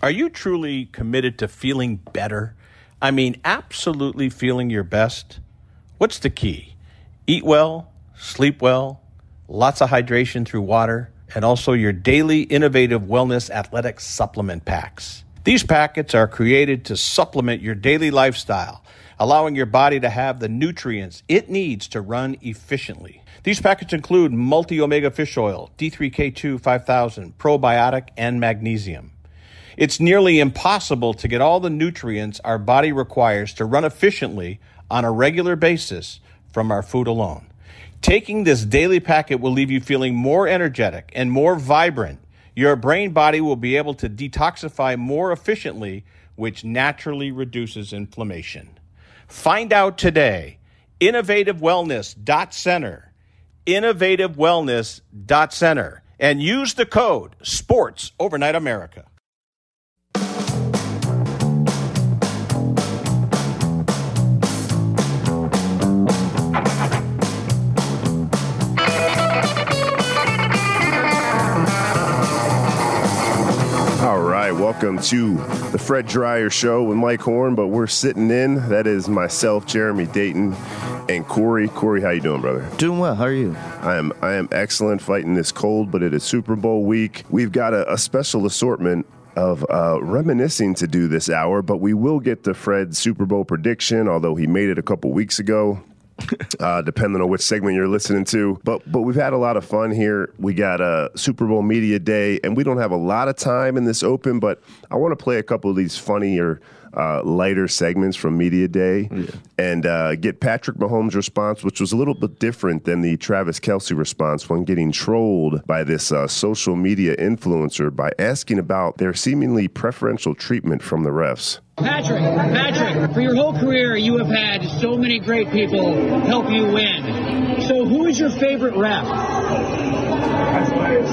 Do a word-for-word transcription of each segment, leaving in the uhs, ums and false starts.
Are you truly committed to feeling better? I mean, absolutely feeling your best? What's the key? Eat well, sleep well, lots of hydration through water, and also your daily innovative wellness athletic supplement packs. These packets are created to supplement your daily lifestyle, allowing your body to have the nutrients it needs to run efficiently. These packets include multi-omega fish oil, D three K two five thousand, probiotic, and magnesium. It's nearly impossible to get all the nutrients our body requires to run efficiently on a regular basis from our food alone. Taking this daily packet will leave you feeling more energetic and more vibrant. Your brain body will be able to detoxify more efficiently, which naturally reduces inflammation. Find out today. innovative wellness dot center. innovative wellness dot center. And use the code SPORTS Overnight America. All right, welcome to the Fred Dryer Show with Mike Horn, but we're sitting in. That is myself, Jeremy Dayton, and Corey. Corey, how you doing, brother? Doing well. How are you? I am I am excellent, fighting this cold, but it is Super Bowl week. We've got a, a special assortment of uh, reminiscing to do this hour, but we will get to Fred's Super Bowl prediction, although he made it a couple weeks ago. uh, depending on which segment you're listening to. But but we've had a lot of fun here. We got a Super Bowl Media Day, and we don't have a lot of time in this open, but I want to play a couple of these funnier, uh, lighter segments from Media Day yeah. and uh, get Patrick Mahomes' response, which was a little bit different than the Travis Kelce response when getting trolled by this uh, social media influencer by asking about their seemingly preferential treatment from the refs. Patrick, Patrick, for your whole career, you have had so many great people help you win. So who is your favorite ref? That's hilarious.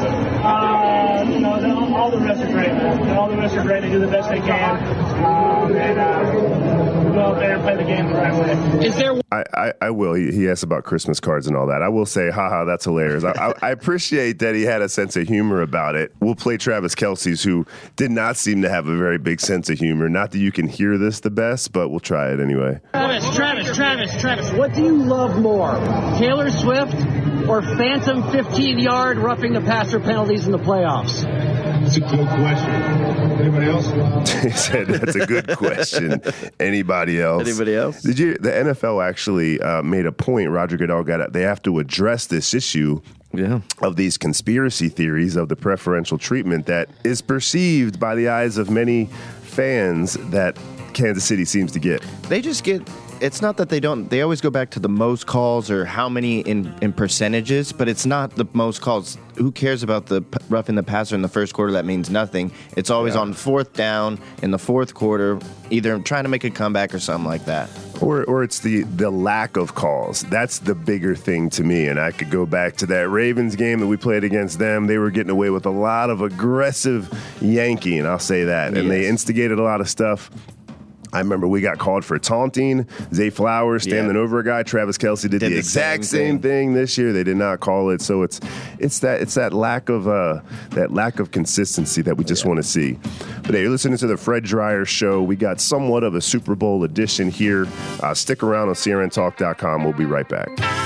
Uh, you know, the, all the refs are great, man. All the refs are great. They do the best they can. Um, and uh, go out there and play the game the right way. Is there... I, I, I will. He, he asked about Christmas cards and all that. I will say, haha, that's hilarious. I, I, I appreciate that he had a sense of humor about it. We'll play Travis Kelce's, who did not seem to have a very big sense of humor. Not that you can hear this the best, but we'll try it anyway. Travis, Travis, Travis, Travis, what do you love more, Taylor Swift or phantom fifteen-yard roughing the passer penalties in the playoffs? That's a good question. Anybody else? He said that's a good question. Anybody else? Anybody else? Did you? The N F L actually uh, made a point. Roger Goodell got it. They have to address this issue yeah. of these conspiracy theories of the preferential treatment that is perceived by the eyes of many fans that Kansas City seems to get. They just get. It's not that they don't. They always go back to the most calls or how many in, in percentages, but it's not the most calls. Who cares about the p- roughing the passer in the first quarter? That means nothing. It's always yeah. on fourth down in the fourth quarter, either trying to make a comeback or something like that. Or or it's the, the lack of calls. That's the bigger thing to me. And I could go back to that Ravens game that we played against them. They were getting away with a lot of aggressive yanking, I'll say that. And yes. they instigated a lot of stuff. I remember we got called for taunting. Zay Flowers standing yeah. over a guy. Travis Kelce did, did the, the exact same, same thing. thing this year. They did not call it. So it's it's that it's that lack of uh, that lack of consistency that we just yeah. want to see. But hey, you're listening to the Fred Dryer Show. We got somewhat of a Super Bowl edition here. Uh, stick around on C R N talk dot com. We'll be right back.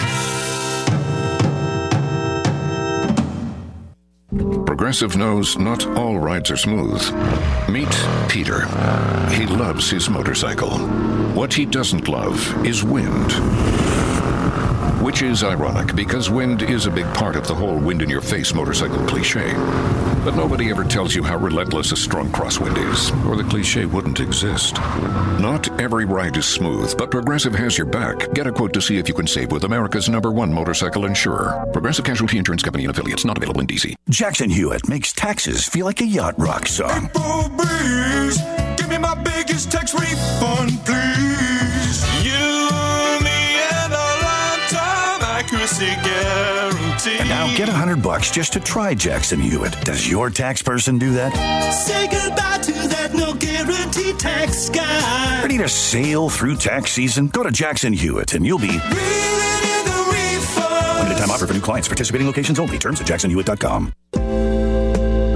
Progressive knows not all rides are smooth. Meet Peter. He loves his motorcycle. What he doesn't love is wind. Which is ironic, because wind is a big part of the whole wind-in-your-face motorcycle cliche. But nobody ever tells you how relentless a strong crosswind is, or the cliche wouldn't exist. Not every ride is smooth, but Progressive has your back. Get a quote to see if you can save with America's number one motorcycle insurer. Progressive Casualty Insurance Company and affiliates, not available in D C. Jackson Hewitt makes taxes feel like a yacht rock song. Please, give me my biggest tax refund, please. You, me, and a lifetime accuracy guarantee. And now get a hundred bucks just to try Jackson Hewitt. Does your tax person do that? Say goodbye to that no guarantee tax guy. Ready to sail through tax season? Go to Jackson Hewitt and you'll be reeling in the refund. Limited time offer for new clients. Participating locations only. Terms at jackson hewitt dot com.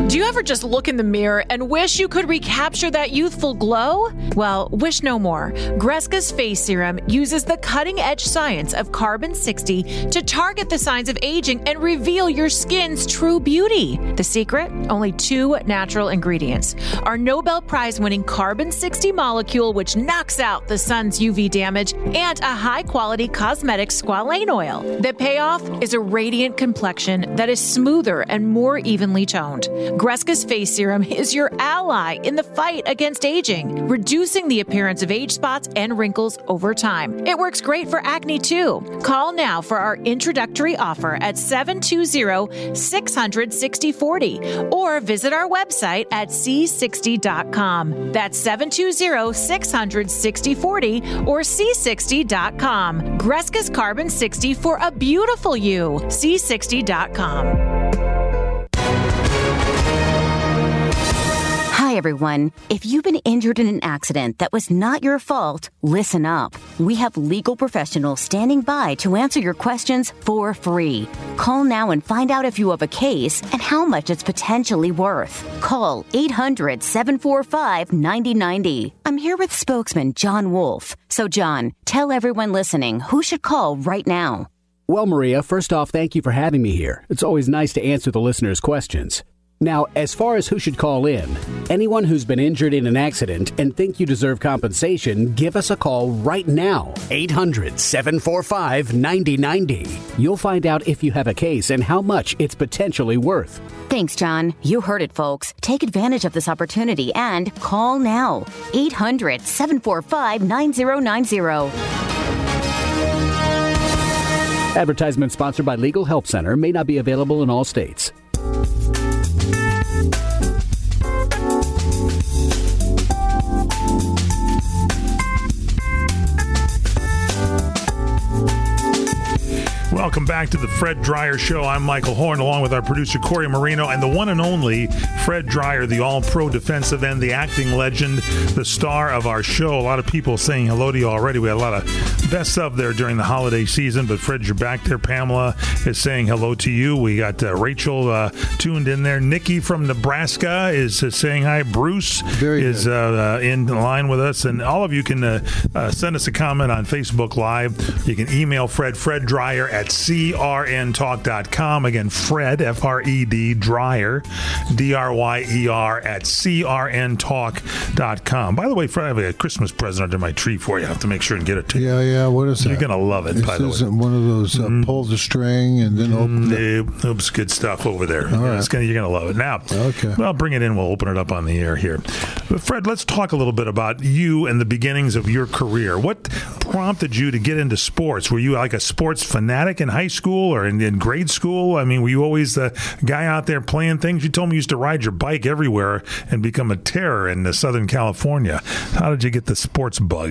Do you ever just look in the mirror and wish you could recapture that youthful glow? Well, wish no more. Greska's Face Serum uses the cutting-edge science of carbon sixty to target the signs of aging and reveal your skin's true beauty. The secret? Only two natural ingredients. Our Nobel Prize-winning carbon sixty molecule, which knocks out the sun's U V damage, and a high-quality cosmetic squalane oil. The payoff is a radiant complexion that is smoother and more evenly toned. Greska's Face Serum is your ally in the fight against aging, reducing the appearance of age spots and wrinkles over time. It works great for acne too. Call now for our introductory offer at seven two zero, six hundred, sixty forty or visit our website at c sixty dot com. That's seven two zero, six hundred, sixty forty or c sixty dot com. Greska's Carbon sixty for a beautiful you. c sixty dot com. Hi, everyone. If you've been injured in an accident that was not your fault, listen up. We have legal professionals standing by to answer your questions for free. Call now and find out if you have a case and how much it's potentially worth. Call eight hundred, seven four five, nine zero nine zero. I'm here with spokesman John Wolf. So, John, tell everyone listening who should call right now. Well, Maria, first off, thank you for having me here. It's always nice to answer the listeners' questions. Now, as far as who should call in, anyone who's been injured in an accident and think you deserve compensation, give us a call right now. eight hundred, seven four five, nine zero nine zero. You'll find out if you have a case and how much it's potentially worth. Thanks, John. You heard it, folks. Take advantage of this opportunity and call now. eight hundred, seven four five, nine zero nine zero. Advertisement sponsored by Legal Help Center, may not be available in all states. Welcome back to the Fred Dreyer Show. I'm Michael Horn, along with our producer Corey Marino, and the one and only Fred Dreyer, the all-pro defensive end, the acting legend, the star of our show. A lot of people saying hello to you already. We had a lot of best of there during the holiday season, but Fred, you're back there. Pamela is saying hello to you. We got uh, Rachel uh, tuned in there. Nikki from Nebraska is uh, saying hi. Bruce Very is uh, uh, in line with us, and all of you can uh, uh, send us a comment on Facebook Live. You can email Fred, Fred Dreyer at c r n talk dot com. Again, Fred, F R E D, Dreyer, D R Y E R, at c r n talk dot com. By the way, Fred, I have a Christmas present under my tree for you. I have to make sure and get it to you. Yeah, yeah, what is that? You're going to love it, this by the way. This isn't one of those uh, mm. pull the string and then open mm, the... Oops, good stuff over there. All right. It's gonna, you're going to love it. Now, okay. Well, bring it in. We'll open it up on the air here. But Fred, let's talk a little bit about you and the beginnings of your career. What prompted you to get into sports? Were you like a sports fanatic in high school or in, in grade school? I mean, were you always the guy out there playing things? You told me you used to ride your bike everywhere and become a terror in Southern California. How did you get the sports bug?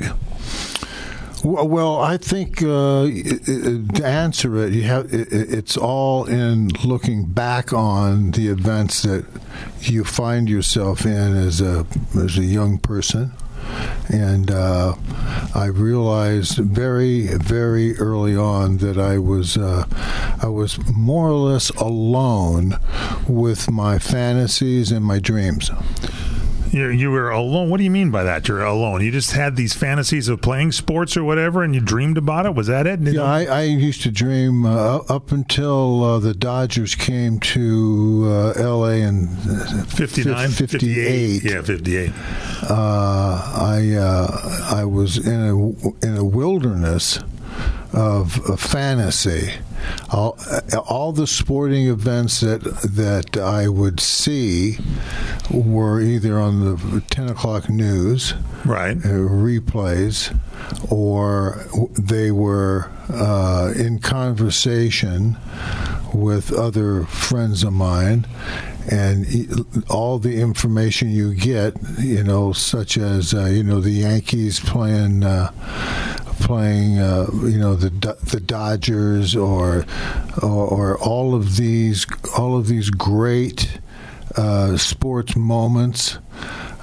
Well, I think uh, to answer it, you have it's all in looking back on the events that you find yourself in as a as a young person. And uh, I realized very, very early on that I was uh, I was more or less alone with my fantasies and my dreams. You you were alone. What do you mean by that? You're alone. You just had these fantasies of playing sports or whatever, and you dreamed about it. Was that it? Yeah, I, I used to dream uh, up until uh, the Dodgers came to uh, L A in fifty-nine, fifty-eight. Yeah, fifty-eight. Uh, I uh, I was in a in a wilderness of, of fantasy. All, all the sporting events that that I would see were either on the ten o'clock news, right, uh, replays, or they were uh, in conversation with other friends of mine. And all the information you get, you know, such as, uh, you know, the Yankees playing, uh, playing, uh, you know, the the Dodgers, or, or or all of these, all of these great uh, sports moments.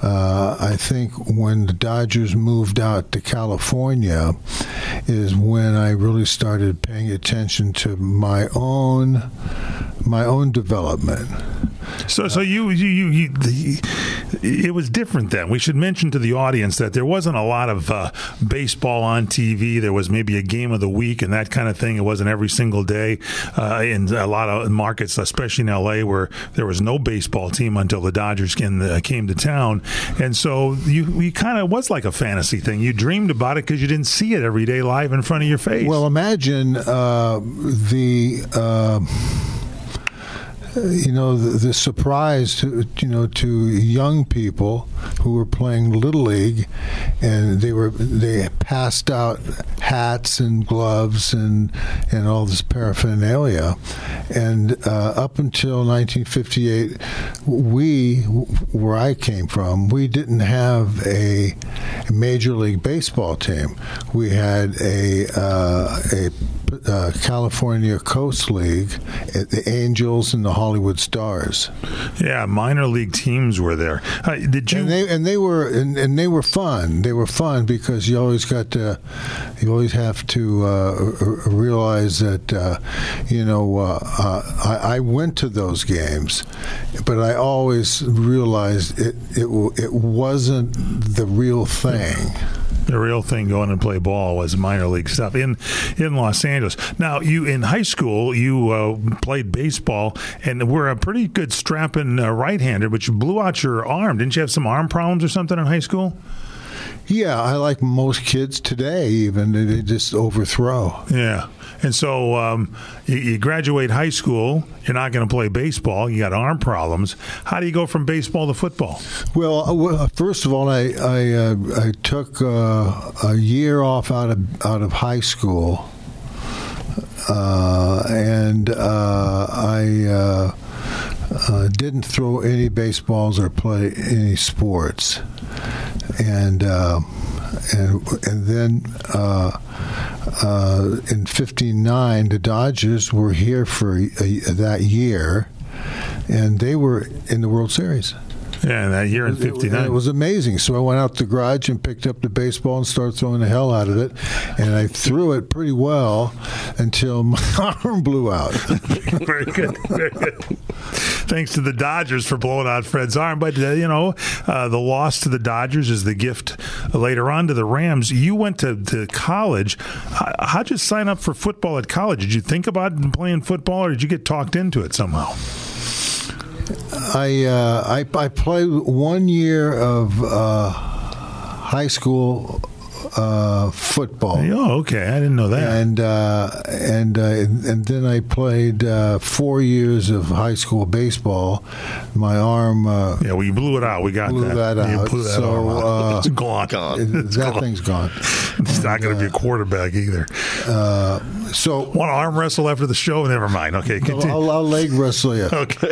uh, I think when the Dodgers moved out to California is when I really started paying attention to my own my own development. So, so you, you, you, you the, it was different then. We should mention to the audience that there wasn't a lot of uh, baseball on T V. There was maybe a game of the week and that kind of thing. It wasn't every single day uh, in a lot of markets, especially in L A, where there was no baseball team until the Dodgers came, uh, came to town. And so you, you kind of was like a fantasy thing. You dreamed about it because you didn't see it every day live in front of your face. Well, imagine uh, the. Uh, You know, the, the surprise to, you know, to young people who were playing Little League, and they were they passed out hats and gloves and and all this paraphernalia, and uh, up until nineteen fifty-eight, we, where I came from, we didn't have a Major League Baseball team. We had a uh, a uh, California Coast League, the Angels and the Hollywood Stars. Yeah, minor league teams were there. Uh, did you? And they and they were and, and they were fun. They were fun because you always got to, you always have to uh, realize that uh, you know uh, uh, I, I went to those games, but I always realized it it it wasn't the real thing. The real thing going and play ball was minor league stuff in in Los Angeles. Now, you in high school, you uh, played baseball and were a pretty good strapping uh, right-hander, but you blew out your arm. Didn't you have some arm problems or something in high school? Yeah, I like most kids today, even they just overthrow. Yeah. And so um, you, you graduate high school, you're not going to play baseball, you got arm problems. How do you go from baseball to football? Well, uh, well first of all, I I, uh, I took uh, a year off out of out of high school, uh, and uh, I uh, uh, didn't throw any baseballs or play any sports, and uh, and and then. Uh, Uh, in fifty-nine, the Dodgers were here for a, that year, and they were in the World Series. Yeah, that year in fifty-nine. It, it was amazing. So I went out to the garage and picked up the baseball and started throwing the hell out of it. And I threw it pretty well until my arm blew out. Very good. Very good. Thanks to the Dodgers for blowing out Fred's arm. But, uh, you know, uh, the loss to the Dodgers is the gift uh, later on to the Rams. You went to, to college. How, how'd you sign up for football at college? Did you think about playing football, or did you get talked into it somehow? I, uh, I I played one year of uh, high school uh, football. Oh, okay. I didn't know that. And uh, and uh, and then I played uh, four years of high school baseball. My arm. Uh, yeah, well, you blew it out. We got blew that. that you out. Blew that so uh, it's gone. gone. It, it's that gone. thing's gone. It's not going to be a quarterback either. Uh, so want to arm wrestle after the show? Never mind. Okay, continue. I'll, I'll leg wrestle you. Okay,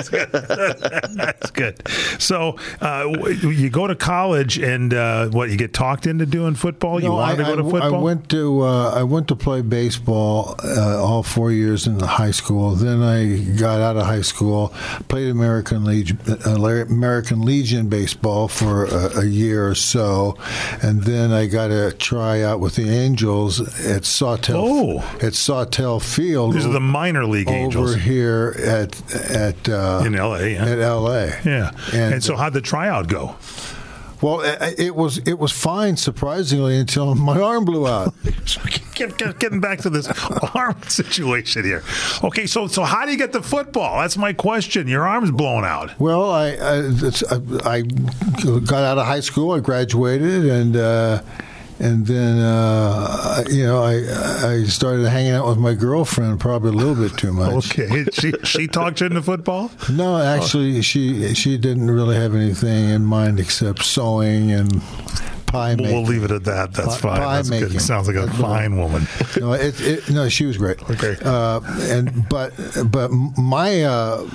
that's good. So uh, you go to college, and uh, what you get talked into doing football? You No, wanted I, to go to I, football? I went to uh, I went to play baseball uh, all four years in the high school. Then I got out of high school, played American Legion, uh, American Legion baseball for a, a year or so, and then I got a try out with the Angels at Sawtell oh. at Sawtell Field. These are the minor league over Angels over here at at uh, in L A. Yeah. At L A. Yeah, and, and so how'd the tryout go? Well, it was it was fine, surprisingly, until my arm blew out. Get, get, getting back to this arm situation here. Okay, so so how do you get the football? That's my question. Your arm's blown out. Well, I I, I got out of high school. I graduated, and uh, and then uh, you know I I started hanging out with my girlfriend probably a little bit too much. Okay, she she talked you into football? No, actually, oh. she she didn't really have anything in mind except sewing and pie making. We'll leave it at that. That's pie, fine. Pie That's making. good. Sounds like a That's fine right. woman. No, it, it, no, she was great. Okay, uh, and but but my uh,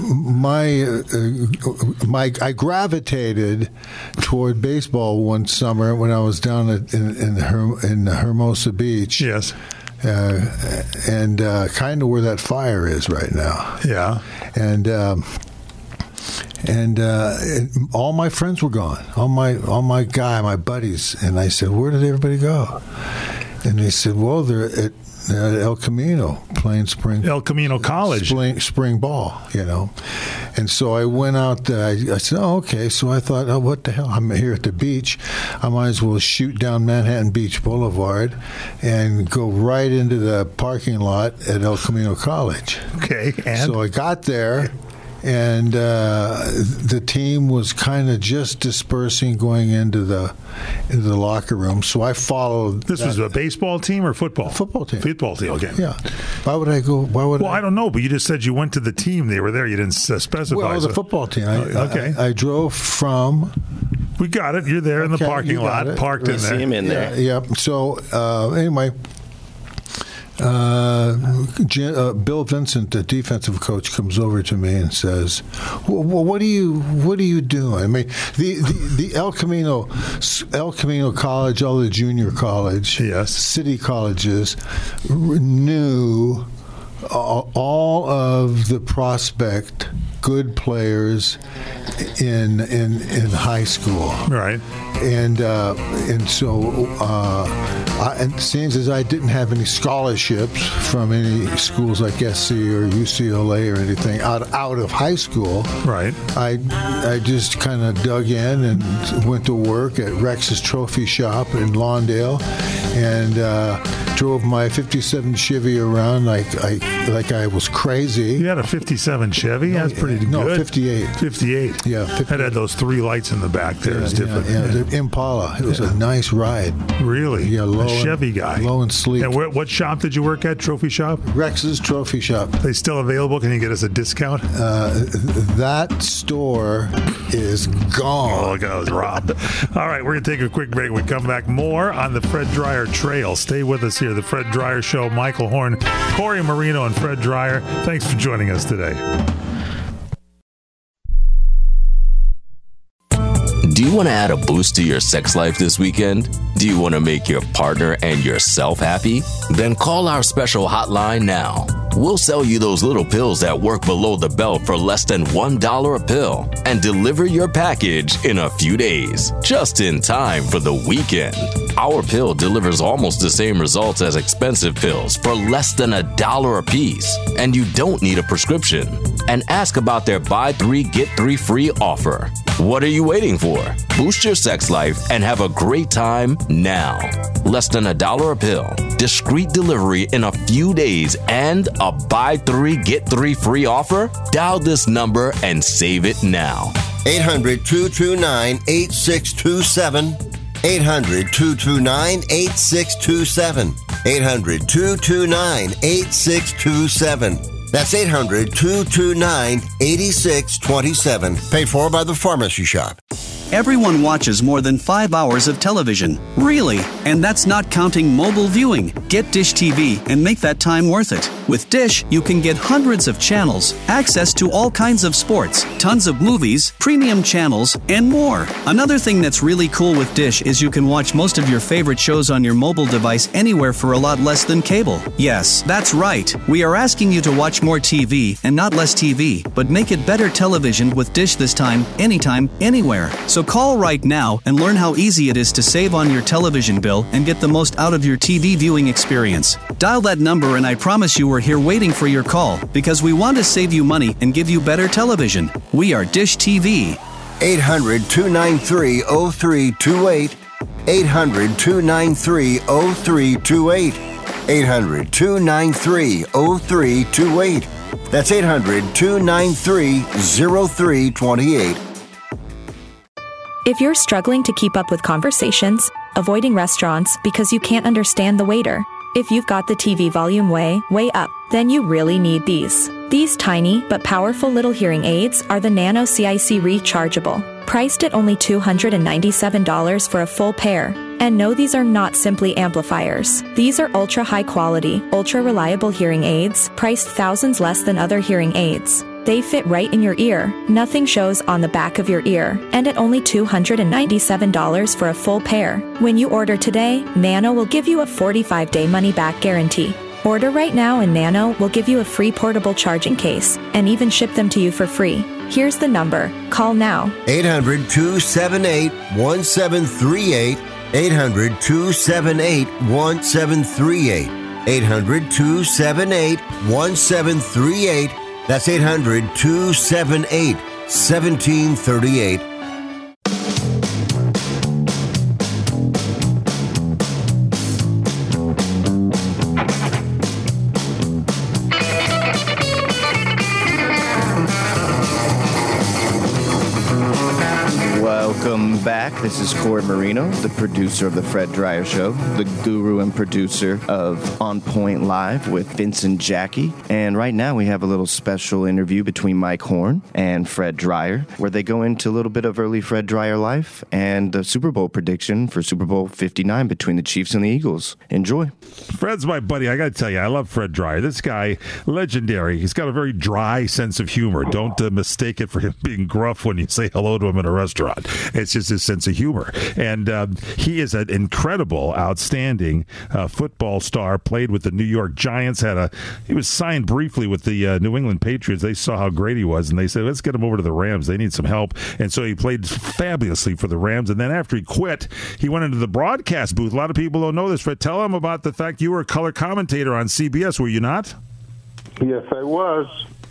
my uh, my I gravitated toward baseball one summer when I was down at, in in, Her, in Hermosa Beach. Yes. Uh, and uh, kind of where that fire is right now. Yeah. And. Um, and, uh, and all my friends were gone. All my all my guy, my buddies, and I said, "Where did everybody go?" And they said, "Well, they're at." At El Camino, playing spring. El Camino College. Spring, spring ball, you know. And so I went out there. I, I said, oh, okay. So I thought, oh, what the hell? I'm here at the beach. I might as well shoot down Manhattan Beach Boulevard and go right into the parking lot at El Camino College. Okay, and? So I got there. And uh, the team was kind of just dispersing, going into the into the locker room. So I followed. This that. was a baseball team or football? Football team. Football team. Okay. Yeah. Why would I go? Why would? Well, I, I don't know, but you just said you went to the team. They were there. You didn't uh, specify. Well, it was so. a football team. I, okay. I, I drove from. We got it. You're there in the okay, parking lot, it. parked we in there. See him in there. Yeah. Yep. So uh, anyway. Uh, uh, Bill Vincent, the defensive coach, comes over to me and says, well, "What are you? What are you doing?" I mean, the, the, the El Camino, El Camino College, all the junior college, yes, city colleges, knew all of the prospect good players in in in high school, right? And uh, and so, uh, I, and seeing as I didn't have any scholarships from any schools like S C or U C L A or anything out out of high school, right? I I just kind of dug in and went to work at Rex's Trophy Shop in Lawndale, and uh, drove my fifty-seven Chevy around like I like I was crazy. You had a fifty-seven Chevy? That's pretty no, good. No, fifty-eight. fifty-eight. Yeah, fifty-eight. It had those three lights in the back there. Yeah, It's different. Yeah, yeah. Yeah. The Impala. It was yeah. a nice ride. Really? Yeah, low a Chevy and, guy. Low and sleek. And where, what shop did you work at? Trophy Shop? Rex's Trophy Shop. They still available? Can you get us a discount? Uh, that store is gone. Oh, look, that was robbed. All right, we're going to take a quick break. We come back more on the Fred Dryer Trail. Stay with us here. The Fred Dryer Show. Michael Horn, Corey Marino, and Fred Dryer. Thanks for joining us today. Do you want to add a boost to your sex life this weekend? Do you want to make your partner and yourself happy? Then call our special hotline now. We'll sell you those little pills that work below the belt for less than one dollar a pill and deliver your package in a few days, just in time for the weekend. Our pill delivers almost the same results as expensive pills for less than a dollar a piece, and you don't need a prescription. And ask about their buy three, get three free offer. What are you waiting for? Boost your sex life and have a great time now. Less than a dollar a pill, discreet delivery in a few days, and a buy three, get three free offer? Dial this number and save it now. eight hundred, two two nine, eight six two seven. eight hundred, two two nine, eight six two seven. eight hundred, two two nine, eight six two seven. That's eight hundred, two two nine, eight six two seven. Paid for by the Pharmacy Shop. Everyone watches more than five hours of television. Really? And that's not counting mobile viewing. Get Dish T V and make that time worth it. With Dish, you can get hundreds of channels, access to all kinds of sports, tons of movies, premium channels, and more. Another thing that's really cool with Dish is you can watch most of your favorite shows on your mobile device anywhere for a lot less than cable. Yes, that's right. We are asking you to watch more T V and not less T V, but make it better television with Dish this time, anytime, anywhere. So call right now and learn how easy it is to save on your television bill and get the most out of your T V viewing experience. Dial that number and I promise you we're here waiting for your call because we want to save you money and give you better television. We are Dish T V. eight hundred, two nine three, oh three two eight. eight hundred, two nine three, oh three two eight. eight hundred, two nine three, oh three two eight. That's eight hundred, two nine three, oh three two eight. If you're struggling to keep up with conversations, avoiding restaurants because you can't understand the waiter, if you've got the T V volume way, way up, then you really need these. These tiny but powerful little hearing aids are the Nano C I C Rechargeable, priced at only two hundred ninety-seven dollars for a full pair. And no, these are not simply amplifiers. These are ultra high quality, ultra reliable hearing aids, priced thousands less than other hearing aids. They fit right in your ear, nothing shows on the back of your ear, and at only two hundred ninety-seven dollars for a full pair. When you order today, Nano will give you a forty-five day money-back guarantee. Order right now and Nano will give you a free portable charging case and even ship them to you for free. Here's the number. Call now. eight hundred, two seven eight, one seven three eight. eight hundred, two seven eight, one seven three eight. eight hundred, two seven eight, one seven three eight. That's eight hundred, two seven eight, one seven three eight. Welcome back. This is Corey Marino, the producer of The Fred Dryer Show, the guru and producer of On Point Live with Vincent Jackie. And right now we have a little special interview between Mike Horn and Fred Dryer, where they go into a little bit of early Fred Dryer life and the Super Bowl prediction for Super Bowl fifty-nine between the Chiefs and the Eagles. Enjoy. Fred's my buddy. I got to tell you, I love Fred Dryer. This guy, legendary. He's got a very dry sense of humor. Don't uh, mistake it for him being gruff when you say hello to him in a restaurant. It's just his sense of humor. And um, he is an incredible, outstanding uh, football star, played with the New York Giants. Had a He was signed briefly with the uh, New England Patriots. They saw how great he was, and they said, let's get him over to the Rams. They need some help. And so he played fabulously for the Rams. And then after he quit, he went into the broadcast booth. A lot of people don't know this, Fred. Tell them about the fact you were a color commentator on C B S, were you not? Yes, I was.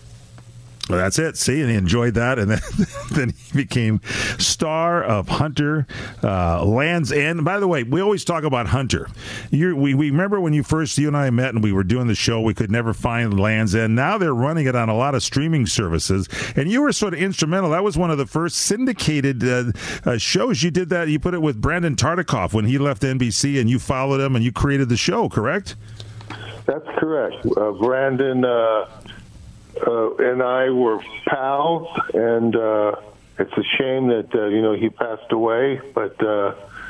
Well, that's it. See, and he enjoyed that, and then, then he became star of Hunter uh, Land's End. By the way, we always talk about Hunter. You're, we we remember when you first you and I met, and we were doing the show. We could never find Land's End. Now they're running it on a lot of streaming services, and you were sort of instrumental. That was one of the first syndicated uh, uh, shows. You did that. You put it with Brandon Tartikoff when he left N B C, and you followed him, and you created the show. Correct? That's correct. Uh, Brandon. Uh Uh, and I were pals, and uh, it's a shame that uh, you know he passed away. But uh,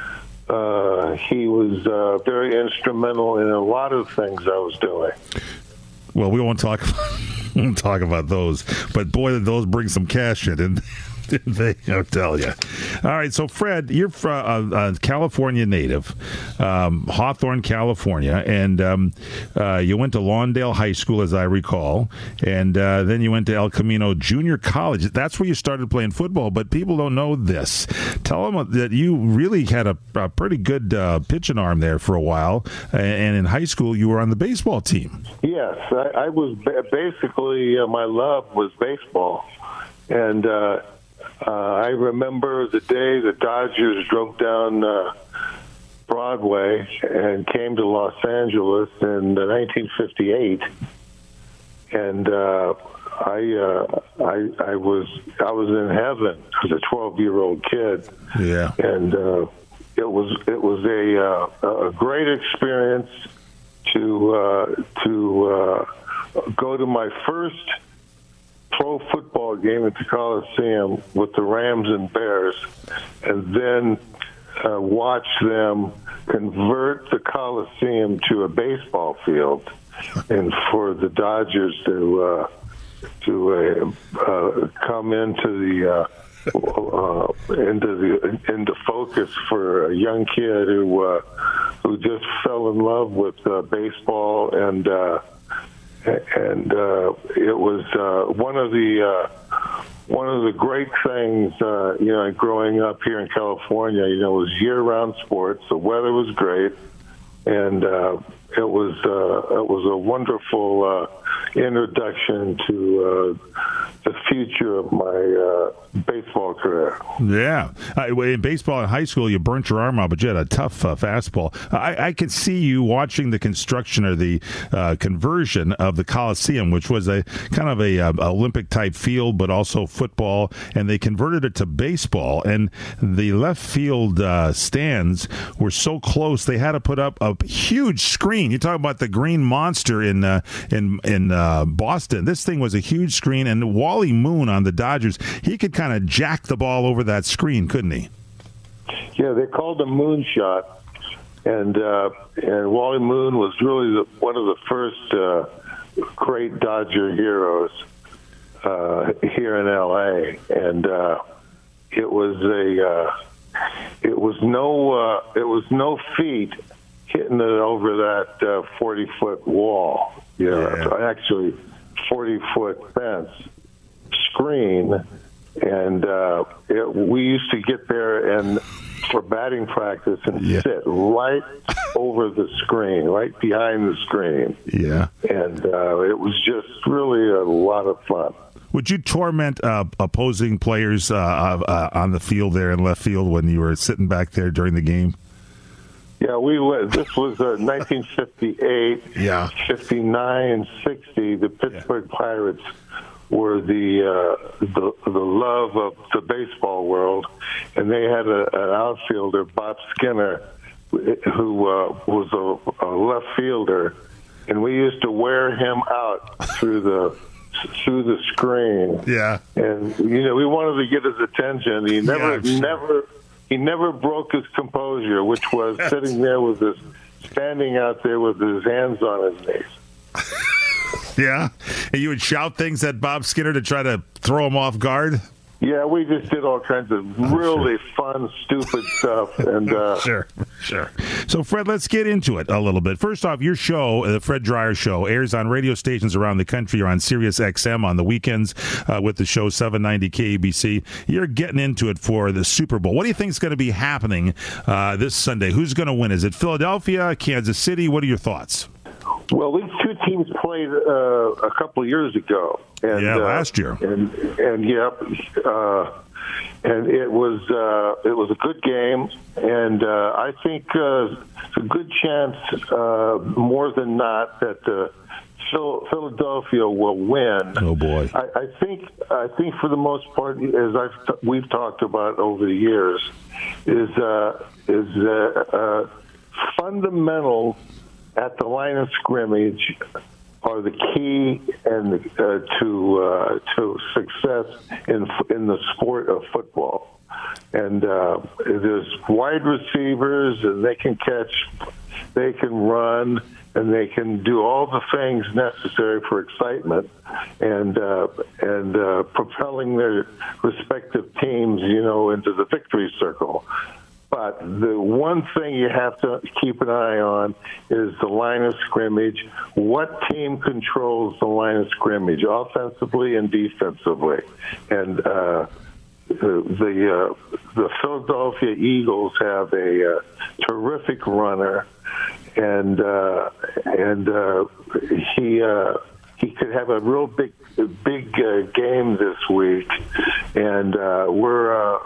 uh, he was uh, very instrumental in a lot of things I was doing. Well, we won't talk. We won't talk about those. But boy, did those bring some cash in, didn't they? I'll tell you. All right, so Fred, you're from a, a California native, um, Hawthorne, California, and um, uh, you went to Lawndale High School, as I recall, and uh, then you went to El Camino Junior College. That's where you started playing football, but people don't know this. Tell them that you really had a, a pretty good uh, pitching arm there for a while, and in high school you were on the baseball team. Yes, I, I was ba- basically, uh, my love was baseball, and uh, Uh, I remember the day the Dodgers drove down uh, Broadway and came to Los Angeles in uh, nineteen fifty-eight, and uh, I, uh, I I was I was in heaven as a twelve-year-old kid. Yeah, and uh, it was it was a uh, a great experience to uh, to uh, go to my first pro football game at the Coliseum with the Rams and Bears, and then uh, watch them convert the Coliseum to a baseball field, and for the Dodgers to uh, to uh, uh, come into the uh, uh, into the into focus for a young kid who uh, who just fell in love with uh, baseball, and uh, and uh, it was uh, one of the uh, one of the great things, uh, you know, growing up here in California. You know, it was year-round sports. The weather was great, and uh, it was uh, it was a wonderful uh, introduction to uh, the future of my uh, baseball career. Yeah. Uh, in baseball in high school, you burnt your arm out, but you had a tough uh, fastball. I, I could see you watching the construction or the uh, conversion of the Coliseum, which was a kind of a, a Olympic-type field, but also football, and they converted it to baseball. And the left field uh, stands were so close, they had to put up a huge screen. You talk about the Green Monster in uh, in in uh, Boston. This thing was a huge screen, and Wally Moon on the Dodgers, he could kind of jack the ball over that screen, couldn't he? Yeah, they called him Moonshot, and uh, and Wally Moon was really the, one of the first uh, great Dodger heroes uh, here in L A, and uh, it was a uh, it was no uh, it was no feat hitting it over that uh, forty foot wall, you know, yeah. Actually forty foot fence. screen, and uh, it, we used to get there and for batting practice and Yeah. sit right over the screen, right behind the screen. Yeah. And uh, it was just really a lot of fun. Would you torment uh, opposing players uh, uh, on the field there in left field when you were sitting back there during the game? Yeah, we went, this was uh, nineteen fifty-eight, Yeah. fifty-nine, and sixty. The Pittsburgh Pirates were the, uh, the the love of the baseball world, and they had a, an outfielder, Bob Skinner, who uh, was a, a left fielder, and we used to wear him out through the through the screen. Yeah, and you know we wanted to get his attention. He never, Yeah, sure. never, he never broke his composure, which was sitting there with his, standing out there with his hands on his knees. Yeah, and you would shout things at Bob Skinner to try to throw him off guard. Yeah, we just did all kinds of really fun, stupid stuff, and uh, Sure, sure. So, Fred, let's get into it a little bit. First off, your show, the Fred Dreyer Show, airs on radio stations around the country. You're on Sirius X M on the weekends uh, with the show seven ninety K A B C. You're getting into it for the Super Bowl. What do you think is going to be happening uh, this Sunday? Who's going to win? Is it Philadelphia, Kansas City? What are your thoughts? Well, these two teams played uh, a couple of years ago. And, Yeah, uh, last year. And and yep, uh, and it was uh, it was a good game, and uh, I think uh, it's a good chance, uh, more than not, that uh, Phil- Philadelphia will win. Oh boy! I, I think I think for the most part, as I've t- we've talked about over the years, is uh, is uh, uh, fundamental at the line of scrimmage are the key and uh, to uh, to success in in the sport of football. And uh, there's wide receivers, and they can catch, they can run, and they can do all the things necessary for excitement and uh, and uh, propelling their respective teams, you know, into the victory circle. But the one thing you have to keep an eye on is the line of scrimmage. What team controls the line of scrimmage, offensively and defensively? And uh, the uh, the Philadelphia Eagles have a uh, terrific runner, and uh, and uh, he uh, he could have a real big big uh, game this week, and uh, we're. Uh,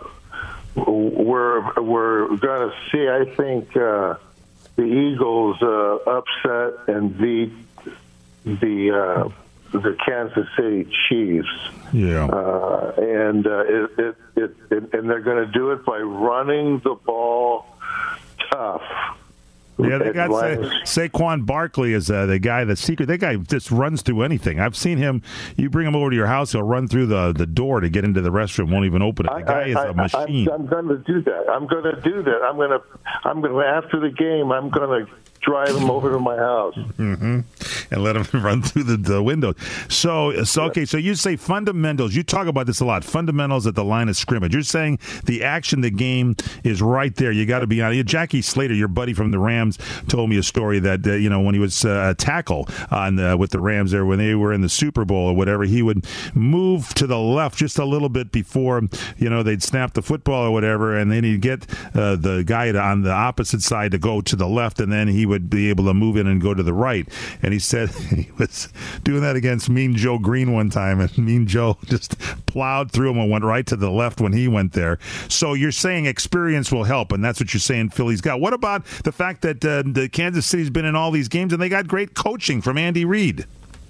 We're we're going to see, I think, uh, the Eagles uh, upset and beat the uh, the Kansas City Chiefs. Yeah, uh, and uh, it, it, it, it and they're going to do it by running the ball tough. Yeah, they got Sa- Saquon Barkley is uh, the guy that's secret. That guy just runs through anything. I've seen him. You bring him over to your house, he'll run through the, the door to get into the restroom. Won't even open it. The guy I, is I, a machine. I'm, I'm going to do that. I'm going to do that. I'm going to. I'm going to after the game. I'm going to drive him over to my house mm-hmm. and let him run through the, the window. So, so okay. So you say fundamentals. You talk about this a lot. Fundamentals at the line of scrimmage. You're saying the action, the game is right there. You got to be on it. Jackie Slater, your buddy from the Rams, told me a story that uh, you know when he was uh, a tackle on the, with the Rams there when they were in the Super Bowl or whatever, he would move to the left just a little bit before you know they'd snap the football or whatever, and then he'd get uh, the guy to, on the opposite side to go to the left, and then he would be able to move in and go to the right. And he said he was doing that against Mean Joe Green one time, and Mean Joe just plowed through him and went right to the left when he went there. So you're saying experience will help, and that's what you're saying Philly's got. What about the fact that uh, the Kansas City's been in all these games and they got great coaching from Andy Reid?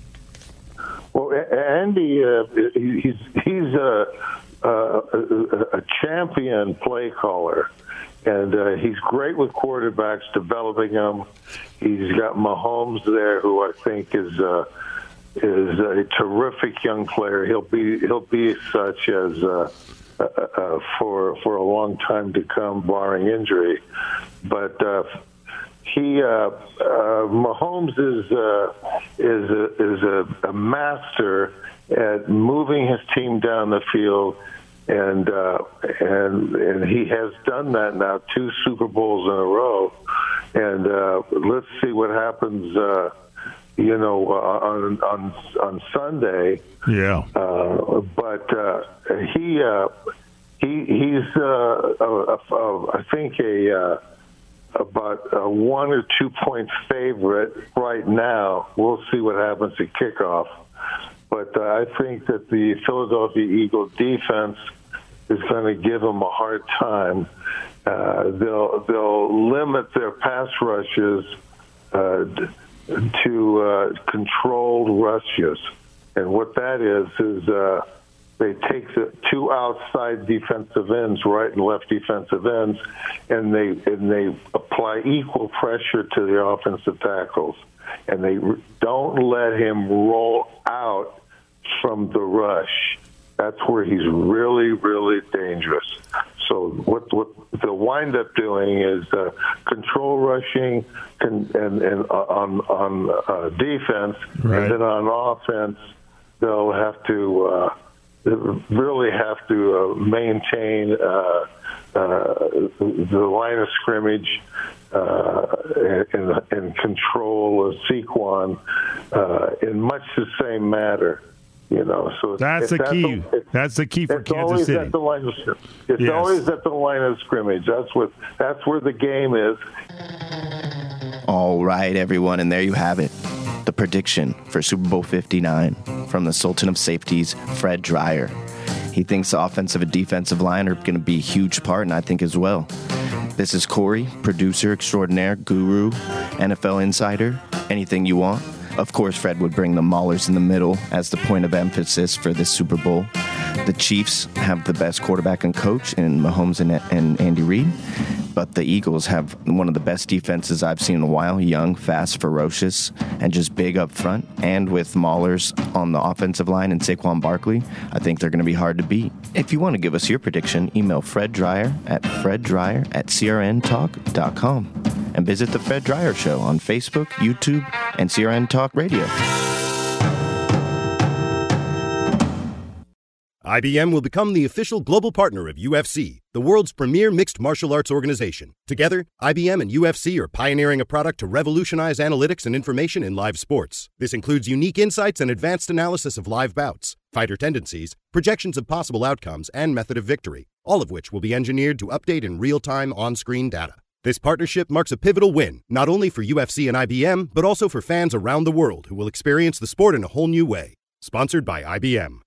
Well, Andy, uh, he's he's a, a, a champion play caller. And uh, he's great with quarterbacks, developing them. He's got Mahomes there, who I think is uh, is a terrific young player. He'll be he'll be such as uh, uh, uh, for for a long time to come, barring injury. But uh, he uh, uh, Mahomes is uh, is a, is a, a master at moving his team down the field. And uh, and and he has done that now two Super Bowls in a row, and uh, let's see what happens uh, you know, uh, on on on Sunday. Yeah. Uh, but uh, he uh, he he's uh, uh, uh, I think a uh, about a one or two point favorite right now. We'll see what happens at kickoff. But uh, I think that the Philadelphia Eagles defense is going to give them a hard time. Uh, they'll they'll limit their pass rushes uh, to uh, controlled rushes, and what that is is uh, they take the two outside defensive ends, right and left defensive ends, and they and they apply equal pressure to the offensive tackles, and they don't let him roll out from the rush. That's where he's really, really dangerous. So what what they'll wind up doing is uh, control rushing and and, and uh, on on uh, defense, right. and then on offense they'll have to uh, really have to uh, maintain uh, uh, the line of scrimmage uh, and, and control Saquon uh, in much the same manner. You know, so that's the key. The, that's the key for it's Kansas always City. At the line of, it's yes. always at the line of scrimmage. That's what. That's where the game is. All right, everyone, and there you have it. The prediction for Super Bowl fifty-nine from the Sultan of Safeties, Fred Dryer. He thinks the offensive and defensive line are going to be a huge part, and I think as well. This is Corey, producer extraordinaire, guru, N F L insider, anything you want. Of course, Fred would bring the Maulers in the middle as the point of emphasis for this Super Bowl. The Chiefs have the best quarterback and coach in Mahomes and, and Andy Reid, but the Eagles have one of the best defenses I've seen in a while, young, fast, ferocious, and just big up front. And with Maulers on the offensive line and Saquon Barkley, I think they're going to be hard to beat. If you want to give us your prediction, email Fred Dryer at freddryer at c r n talk dot com. And visit The Fred Dryer Show on Facebook, YouTube, and C R N Talk Radio. I B M will become the official global partner of U F C, the world's premier mixed martial arts organization. Together, I B M and U F C are pioneering a product to revolutionize analytics and information in live sports. This includes unique insights and advanced analysis of live bouts, fighter tendencies, projections of possible outcomes, and method of victory, all of which will be engineered to update in real-time on-screen data. This partnership marks a pivotal win, not only for U F C and I B M, but also for fans around the world who will experience the sport in a whole new way. Sponsored by I B M.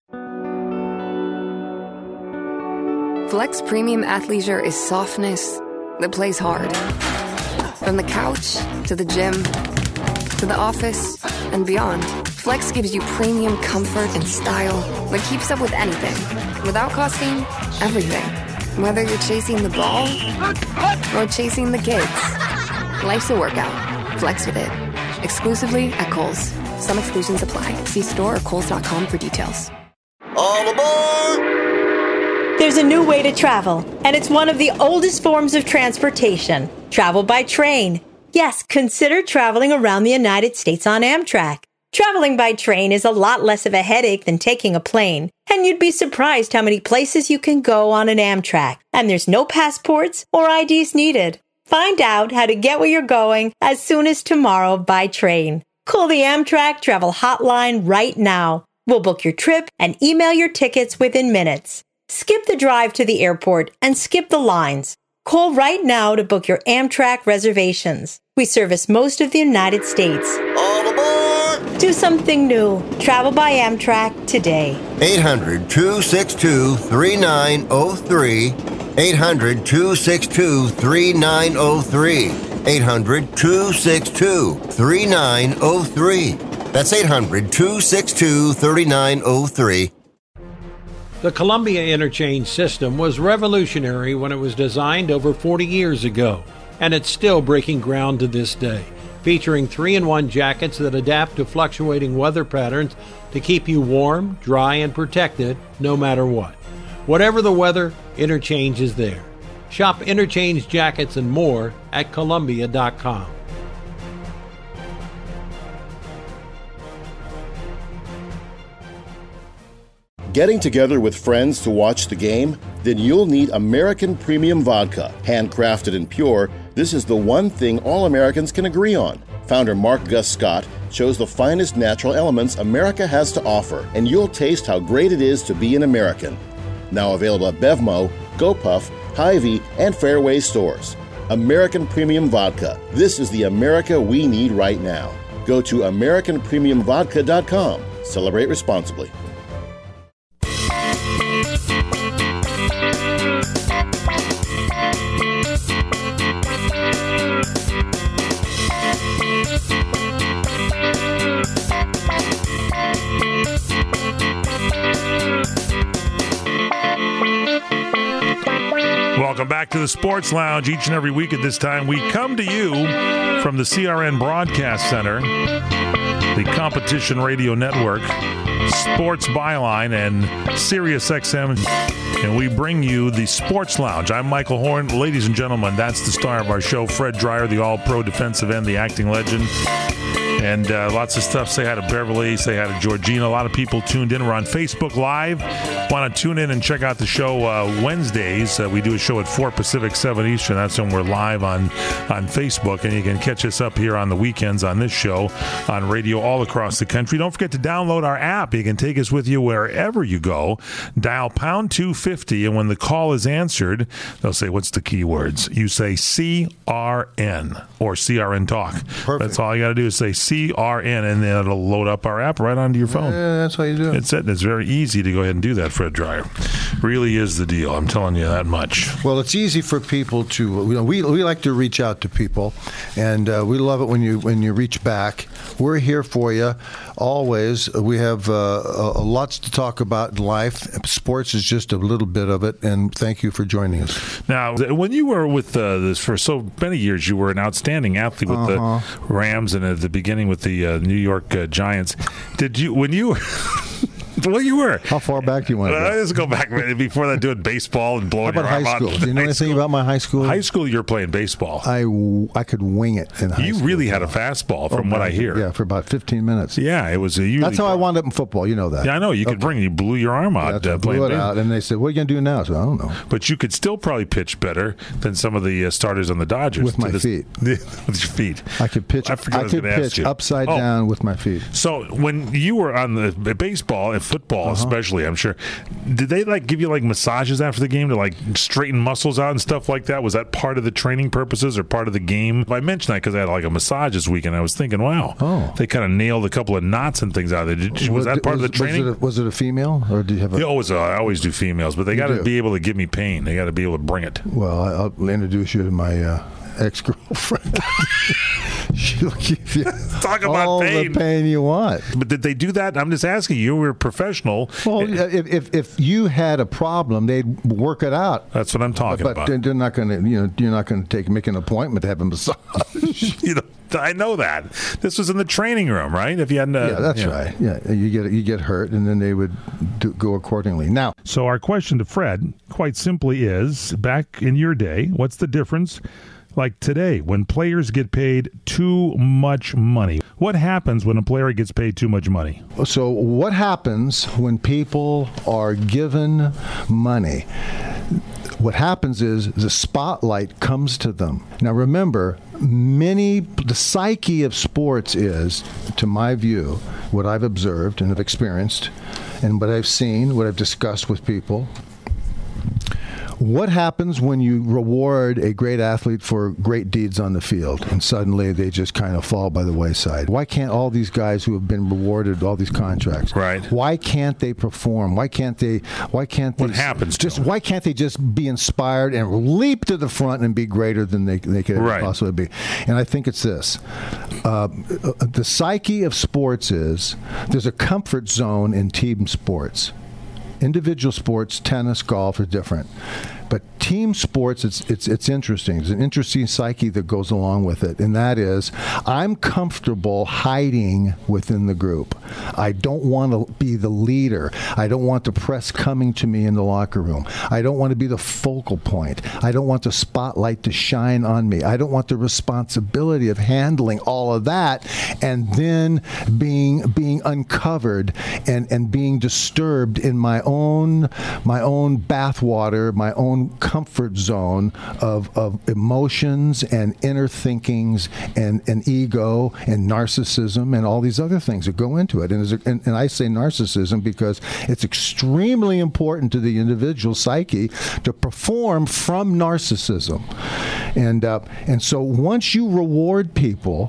Flex Premium Athleisure is softness that plays hard. From the couch to the gym to the office and beyond, Flex gives you premium comfort and style that keeps up with anything without costing everything. Whether you're chasing the ball or chasing the kids, life's a workout. Flex with it. Exclusively at Kohl's. Some exclusions apply. See store or kohls dot com for details. All aboard! There's a new way to travel, and it's one of the oldest forms of transportation. Travel by train. Yes, consider traveling around the United States on Amtrak. Traveling by train is a lot less of a headache than taking a plane, and you'd be surprised how many places you can go on an Amtrak, and there's no passports or I Ds needed. Find out how to get where you're going as soon as tomorrow by train. Call the Amtrak Travel Hotline right now. We'll book your trip and email your tickets within minutes. Skip the drive to the airport and skip the lines. Call right now to book your Amtrak reservations. We service most of the United States. All aboard! Do something new. Travel by Amtrak today. eight hundred, two six two, three nine zero three. eight hundred, two six two, three nine zero three. eight hundred, two six two, three nine zero three. That's eight hundred, two six two, three nine zero three. The Columbia Interchange system was revolutionary when it was designed over forty years ago, and it's still breaking ground to this day, featuring three in one jackets that adapt to fluctuating weather patterns to keep you warm, dry, and protected no matter what. Whatever the weather, Interchange is there. Shop Interchange jackets and more at Columbia dot com. Getting together with friends to watch the game? Then you'll need American Premium Vodka. Handcrafted and pure, this is the one thing all Americans can agree on. Founder Mark Gus Scott chose the finest natural elements America has to offer, and you'll taste how great it is to be an American. Now available at Bevmo, GoPuff, Hy-Vee, and Fairway stores. American Premium Vodka. This is the America we need right now. Go to American Premium Vodka dot com. Celebrate responsibly. Welcome back to the Sports Lounge. Each and every week at this time, we come to you from the C R N Broadcast Center, the Competition Radio Network, Sports Byline, and Sirius X M, and we bring you the Sports Lounge. I'm Michael Horn. Ladies and gentlemen, that's the star of our show, Fred Dreyer, the all-pro defensive end, the acting legend. And uh, lots of stuff. Say hi to Beverly. Say hi to Georgina. A lot of people tuned in. We're on Facebook Live. Want to tune in and check out the show uh, Wednesdays. Uh, we do a show at four Pacific, seven Eastern. That's when we're live on, on Facebook. And you can catch us up here on the weekends on this show on radio all across the country. Don't forget to download our app. You can take us with you wherever you go. Dial pound two fifty. And when the call is answered, they'll say, what's the keywords? You say C R N or C R N Talk. Perfect. That's all you got to do is say C R N, and then it'll load up our app right onto your phone. Yeah, that's how you do it. It's it. It's very easy to go ahead and do that, Fred Dreyer. Really is the deal. I'm telling you that much. Well, it's easy for people to. You know, we we like to reach out to people, and uh, we love it when you when you reach back. We're here for you always. We have uh, uh, lots to talk about in life. Sports is just a little bit of it, and thank you for joining us. Now, when you were with uh, this for so many years, you were an outstanding athlete with uh-huh. the Rams, and at the beginning with the uh, New York uh, Giants. Did you when you? Well, you were. How far back do you want to go? Uh, let's go back before that, doing baseball and blowing How about your arm high school? out. Do you know anything school? about my high school? High school, you were playing baseball. I, I could wing it in high you school. You really had a fastball, from oh, what I hear. Yeah, for about fifteen minutes. Yeah, it was a. Really That's how I wound up in football. You know that. Yeah, I know. You could okay. bring. You blew your arm out. Yeah, uh, blew it baseball. out, and they said, "What are you going to do now?" So I don't know. But you could still probably pitch better than some of the uh, starters on the Dodgers with my this, feet. With your feet, I could pitch. I, I, I could pitch upside oh. down with my feet. So when you were on the baseball and football, uh-huh. especially, I'm sure. Did they like give you like massages after the game to like straighten muscles out and stuff like that? Was that part of the training purposes or part of the game? I mentioned that because I had like a massage this weekend. I was thinking, wow, oh. they kind of nailed a couple of knots and things out there. Did, was, was that part was, of the training? Was it, a, was it a female or do you have? A, yeah, always, uh, I always do females, but they got to be able to give me pain. They got to be able to bring it. Well, I'll introduce you to my uh, ex-girlfriend. She'll give you Talk about all pain. the pain you want. But did they do that? I'm just asking you. You were a professional. Well, if, if if you had a problem, they'd work it out. That's what I'm talking but about. But they're not going to, you know, you're not going to take make an appointment to have a massage. you know, I know that. This was in the training room, right? If you hadn't, uh, yeah, that's you know. right. Yeah, you get you get hurt, and then they would do, go accordingly. Now, so our question to Fred, quite simply, is: back in your day, what's the difference? Like today, when players get paid too much money. What happens when a player gets paid too much money? So what happens when people are given money? What happens is the spotlight comes to them. Now remember, many, the psyche of sports is, to my view, what I've observed and have experienced, and what I've seen, what I've discussed with people. What happens when you reward a great athlete for great deeds on the field and suddenly they just kind of fall by the wayside? Why can't all these guys who have been rewarded all these contracts? Right. Why can't they perform? Why can't they? Why can't they? What happens? Just why can't they just be inspired and leap to the front and be greater than they they could right. possibly be? And I think it's this: uh, the psyche of sports is there's a comfort zone in team sports. Individual sports, tennis, golf are different. But team sports, it's it's it's interesting. There's an interesting psyche that goes along with it, and that is, I'm comfortable hiding within the group. I don't want to be the leader. I don't want the press coming to me in the locker room. I don't want to be the focal point. I don't want the spotlight to shine on me. I don't want the responsibility of handling all of that and then being being uncovered and, and being disturbed in my own my own bathwater, my own comfort zone of, of emotions and inner thinkings and, and ego and narcissism and all these other things that go into it. And, as a, and, and I say narcissism because it's extremely important to the individual psyche to perform from narcissism. And uh, and so once you reward people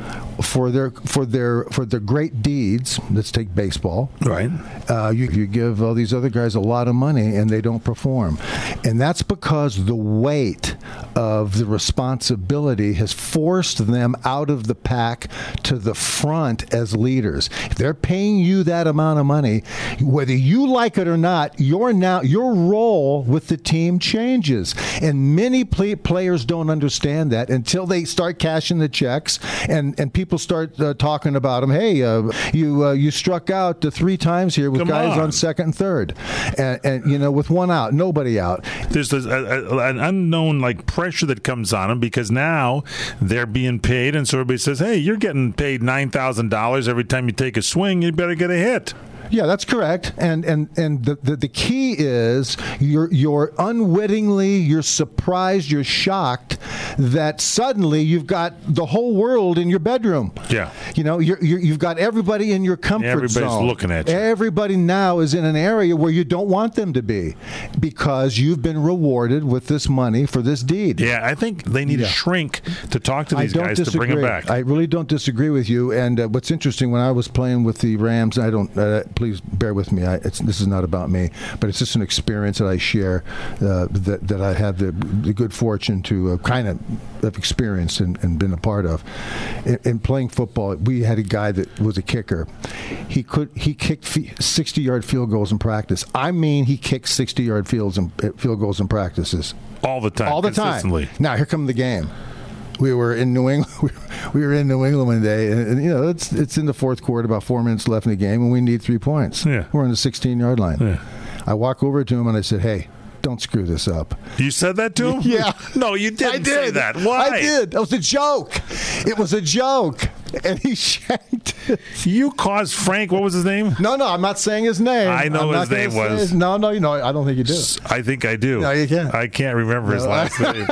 for their for their for their great deeds, let's take baseball. Right. Uh, you you give all these other guys a lot of money and they don't perform, and that's because the weight of the responsibility has forced them out of the pack to the front as leaders. If they're paying you that amount of money, whether you like it or not, your now your role with the team changes, and many play, players don't understand that until they start cashing the checks and and people. People start uh, talking about him. Hey, uh, you uh, you struck out uh, three times here with Come guys on. on second and third, and, and you know with one out, nobody out. There's this, a, a, an unknown like pressure that comes on them because now they're being paid, and so everybody says, "Hey, you're getting paid nine thousand dollars every time you take a swing. You better get a hit." Yeah, that's correct. And and and the, the, the key is you're you're unwittingly, you're surprised, you're shocked that suddenly you've got the whole world in your bedroom. Yeah. You know, you're, you're, you've got everybody in your comfort Everybody's zone. Everybody's looking at you. Everybody now is in an area where you don't want them to be because you've been rewarded with this money for this deed. Yeah, I think they need Yeah. a shrink to talk to I these don't guys disagree. to bring them back. I really don't disagree with you. And uh, what's interesting, when I was playing with the Rams, I don't. Uh, please bear with me. I, it's, this is not about me, but it's just an experience that I share uh, that that I had the, the good fortune to uh, kind of have experienced and, and been a part of. In, in playing football, we had a guy that was a kicker. He could he kicked sixty-yard field goals in practice. I mean, he kicked sixty-yard fields in, field goals in practices all the time. All the consistently. time. Now here come the game. We were in New England. We were in New England one day, and, and you know it's it's in the fourth quarter, about four minutes left in the game, and we need three points. Yeah. We're on the sixteen-yard line. Yeah. I walk over to him and I said, "Hey, don't screw this up." You said that to him? Yeah. No, you didn't I did. say that. Why? I did. That was a joke. It was a joke. And he shanked it. You caused Frank, what was his name? No, no, I'm not saying his name. I know I'm his not name gonna say was. his- no, no, you know, I don't think you do. I think I do. No, you can't. I can't remember his No. last name.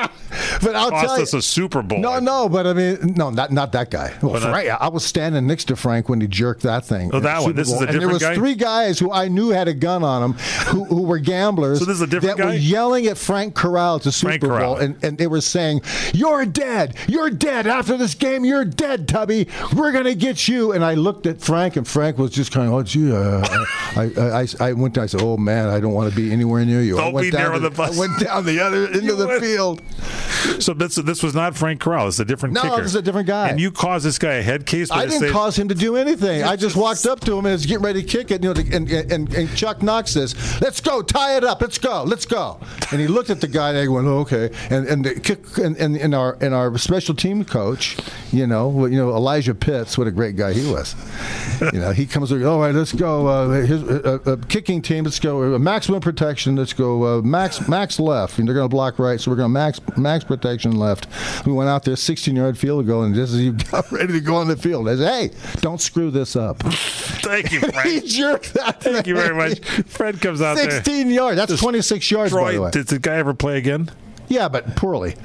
But I'll Cost tell you, us a Super Bowl. No, no, but I mean, no, not not that guy. Well, But I- Frank, I was standing next to Frank when he jerked that thing. Oh, in the that one. Super This is Bowl. a And there different was guy? three guys who I knew had a gun on them, who, who were gamblers. So this is a different that guy? were yelling at Frank Corral at the Super Frank Bowl, Corral. and, and they were saying, "You're dead. You're dead. After this game, you're dead, Tubby. We're gonna get you." And I looked at Frank, and Frank was just kind of, "Oh, gee." Uh, I, I, I, I went. I said, "Oh man, I don't want to be anywhere near you." I Don't went be down near to, on the bus. I went down the other into You the went- field. So this, this was not Frank Corral. It's a different No, kicker. this is a different guy. And you caused this guy a head case? by I the didn't same- cause him to do anything. I just walked up to him and was getting ready to kick it. You know, and, and, and Chuck Knox says, "Let's go, tie it up. Let's go, let's go." And he looked at the guy and he went, "Oh, okay." And and the kick and, and, and our and our special team coach, you know, well, you know Elijah Pitts, what a great guy he was. You know, he comes over. "All right, let's go. Uh, here's a, a kicking team. Let's go. Uh, maximum protection. Let's go. Uh, max max left. And they're going to block right, so we're going to max max protection left." We went out there, sixteen-yard field goal, and just as he got ready to go on the field, I said, "Hey, don't screw this up." Thank you, Frank. He jerked that. Thank you very much. Fred comes out there. sixteen yards. That's Just twenty-six yards, Troy, by the way. did the guy ever play again? Yeah, but poorly.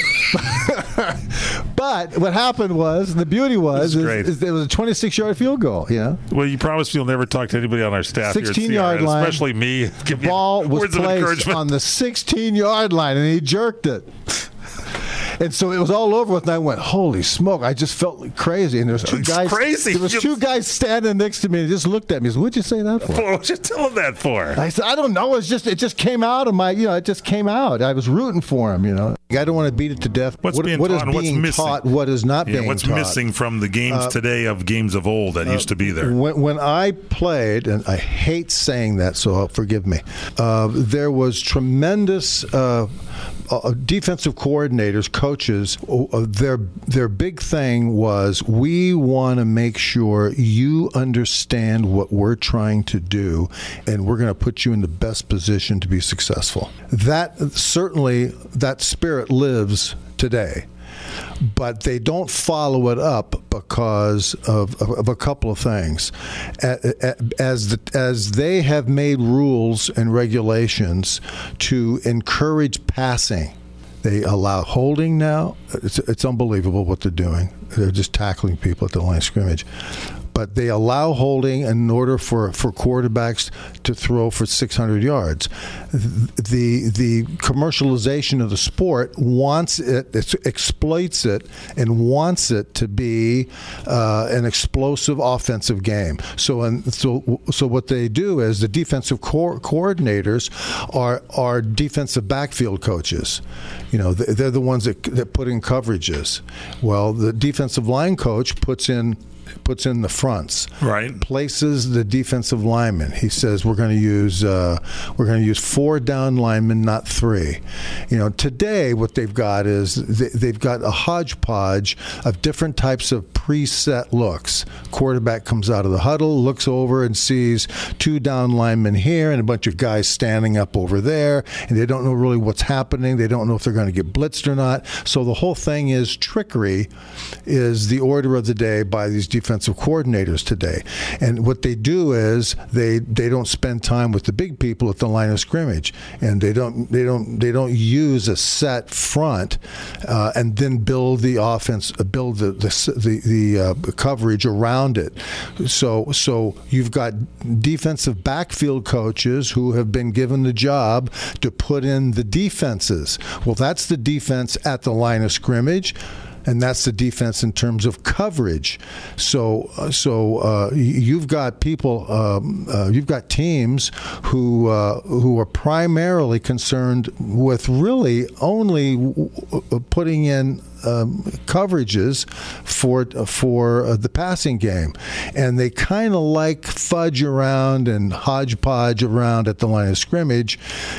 But what happened was, the beauty was, This is is, great. is it was a twenty-six-yard field goal. You know, Well, you promised you'll never talk to anybody on our staff here at C R N, sixteen-yard line. especially me. The Give me ball was words of placed encouragement. on the sixteen-yard line, and he jerked it. And so it was all over with, and I went, "Holy smoke!" I just felt crazy. And there was two It's guys. crazy. There was You- two guys standing next to me, and just looked at me. He said, "What'd you say that for?" What was you telling that for? I said, "I don't know. It's just it just came out of my, you know, it just came out. I was rooting for him, you know. I don't want to beat it to death. What's what, being what taught is and what's being missing? taught? What is not Yeah, being what's taught? missing from the games Uh, today of games of old that used to be there? When, when I played, and I hate saying that, so forgive me, uh, there was tremendous uh, uh, defensive coordinators, coaches. Uh, their their big thing was, we want to make sure you understand what we're trying to do, and we're going to put you in the best position to be successful. That certainly, that spirit lives today. but they don't follow it up because of, of, of a couple of things. As the, as they have made rules and regulations to encourage passing, they allow holding now. It's, it's unbelievable what they're doing. They're just tackling people at the line of scrimmage. But they allow holding in order for, for quarterbacks to throw for six hundred yards. The the commercialization of the sport wants it, it exploits it, and wants it to be uh, an explosive offensive game. So and so so what they do is the defensive co- coordinators are are defensive backfield coaches. You know, they're the ones that that put in coverages. Well, the defensive line coach puts in. puts in the fronts, right? Places the defensive linemen. He says we're going to use uh, we're going to use four down linemen, not three. You know, today what they've got is they, they've got a hodgepodge of different types of preset looks. Quarterback comes out of the huddle, looks over and sees two down linemen here and a bunch of guys standing up over there, and they don't know really what's happening. They don't know if they're going to get blitzed or not. So the whole thing is trickery is the order of the day by these defensive coordinators today. And what they do is they they don't spend time with the big people at the line of scrimmage, and they don't they don't they don't use a set front uh, and then build the offense, uh, build the the the, the uh, coverage around it. So so you've got defensive backfield coaches who have been given the job to put in the defenses. Well, that's the defense at the line of scrimmage. And that's the defense in terms of coverage. So, so uh, you've got people, um, uh, you've got teams who uh, who are primarily concerned with really only w- putting in um, coverages for for uh, the passing game, and they kind of like fudge around and hodgepodge around at the line of scrimmage,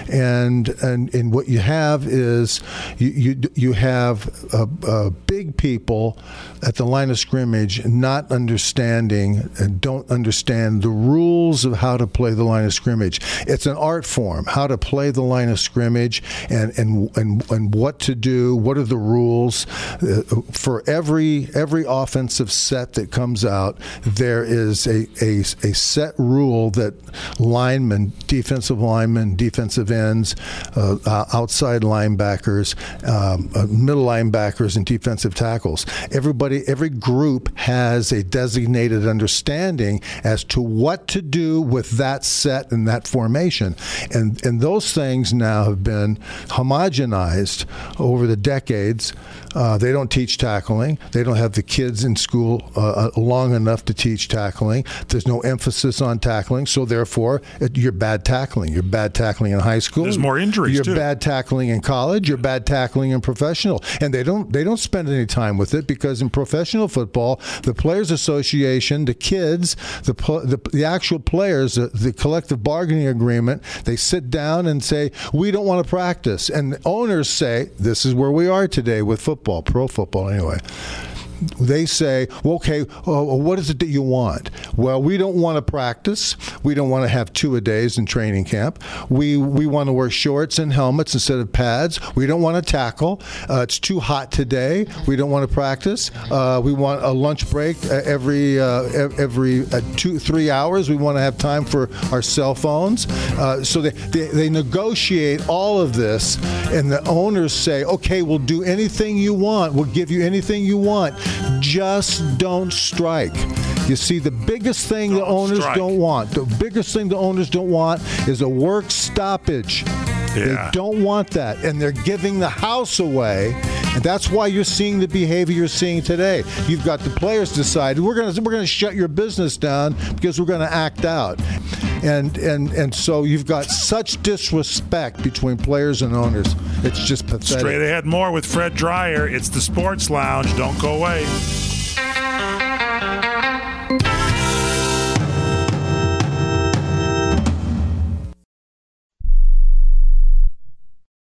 and and, and what you have is you you, you have a, a big people at the line of scrimmage not understanding and don't understand the rules of how to play the line of scrimmage. It's an art form, how to play the line of scrimmage and and and, and what to do, what are the rules. Uh, for every every offensive set that comes out, there is a, a, a set rule that linemen, defensive linemen, defensive ends, uh, outside linebackers, um, uh, middle linebackers, and defensive tackles. Everybody, every group has a designated understanding as to what to do with that set and that formation. And, and those things now have been homogenized over the decades. Uh, they don't teach tackling. They don't have the kids in school uh, long enough to teach tackling. There's no emphasis on tackling, so therefore it, you're bad tackling. You're bad tackling in high school. There's more injuries You're too. bad tackling in college. You're bad tackling in professional, and they don't they don't spend any time with it because in professional football, the Players Association, the kids, the the, the actual players, the, the collective bargaining agreement, they sit down and say we don't want to practice, and the owners say this is where we are today with football, pro football anyway. They say, well, okay, uh, what is it that you want? Well, we don't want to practice. We don't want to have two-a-days in training camp. We we want to wear shorts and helmets instead of pads. We don't want to tackle. Uh, it's too hot today. We don't want to practice. Uh, we want a lunch break every uh, every uh, two, three hours. We want to have time for our cell phones. Uh, so they, they, they negotiate all of this, and the owners say, okay, we'll do anything you want. We'll give you anything you want. Just don't strike. You see, the biggest thing the owners don't want, the biggest thing the owners don't want is a work stoppage. Yeah. They don't want that, and they're giving the house away, and that's why you're seeing the behavior you're seeing today. You've got the players decide we're going to we're going to shut your business down because we're going to act out, and and and so you've got such disrespect between players and owners. It's just pathetic. Straight ahead, more with Fred Dreyer. It's the Sports Lounge. Don't go away.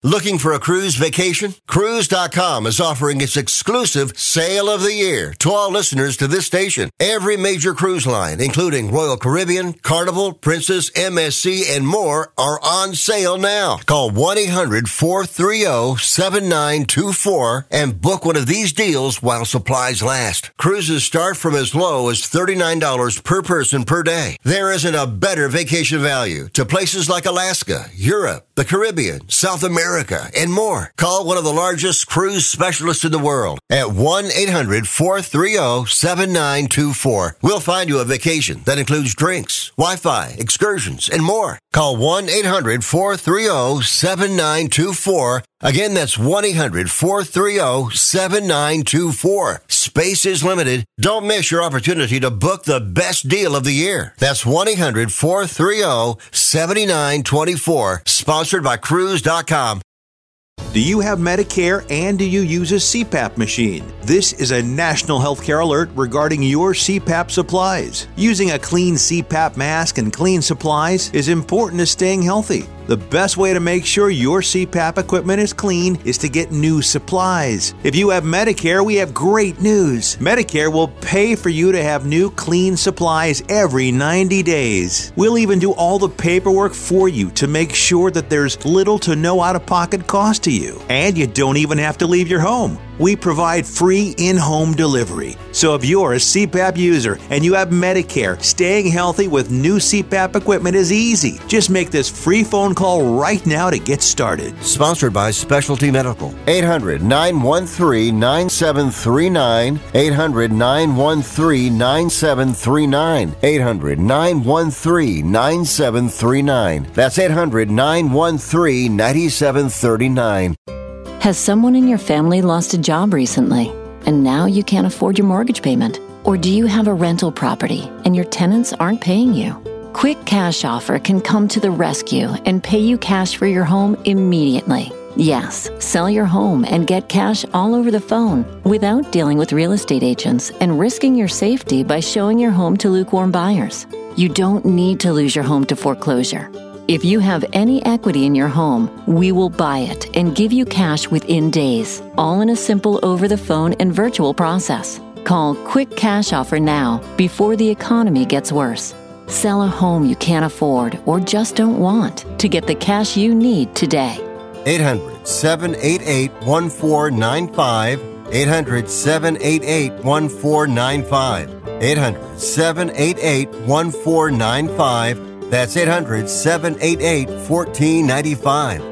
Looking for a cruise vacation? Cruise dot com is offering its exclusive Sale of the Year to all listeners to this station. Every major cruise line, including Royal Caribbean, Carnival, Princess, M S C, and more, are on sale now. Call one eight hundred four three zero seven nine two four and book one of these deals while supplies last. Cruises start from as low as thirty-nine dollars per person per day. There isn't a better vacation value to places like Alaska, Europe, the Caribbean, South America, and more. Call one of the largest cruise specialists in the world at one eight hundred four three zero seven nine two four. We'll find you a vacation that includes drinks, Wi-Fi, excursions, and more. Call one eight hundred four three zero seven nine two four. Again, that's one eight hundred four three zero seven nine two four. Space is limited. Don't miss your opportunity to book the best deal of the year. That's one eight hundred four three zero seven nine two four. Sponsored by Cruise dot com. Do you have Medicare and do you use a C PAP machine? This is a national healthcare alert regarding your C PAP supplies. Using a clean C PAP mask and clean supplies is important to staying healthy. The best way to make sure your C PAP equipment is clean is to get new supplies. If you have Medicare, we have great news. Medicare will pay for you to have new clean supplies every ninety days. We'll even do all the paperwork for you to make sure that there's little to no out-of-pocket cost to you. And you don't even have to leave your home. We provide free in-home delivery. So if you're a C PAP user and you have Medicare, staying healthy with new C PAP equipment is easy. Just make this free phone call right now to get started. Sponsored by Specialty Medical. eight hundred nine one three nine seven three nine. eight hundred nine one three nine seven three nine. eight hundred nine one three nine seven three nine. That's eight hundred nine one three nine seven three nine. Has someone in your family lost a job recently, and now you can't afford your mortgage payment? Or do you have a rental property and your tenants aren't paying you? Quick Cash Offer can come to the rescue and pay you cash for your home immediately. Yes, sell your home and get cash all over the phone without dealing with real estate agents and risking your safety by showing your home to lukewarm buyers. You don't need to lose your home to foreclosure. If you have any equity in your home, we will buy it and give you cash within days, all in a simple over-the-phone and virtual process. Call Quick Cash Offer now before the economy gets worse. Sell a home you can't afford or just don't want to get the cash you need today. eight hundred seven eight eight one four nine five. eight hundred seven eight eight one four nine five. eight hundred seven eight eight one four nine five. That's eight hundred seven eight eight one four nine five.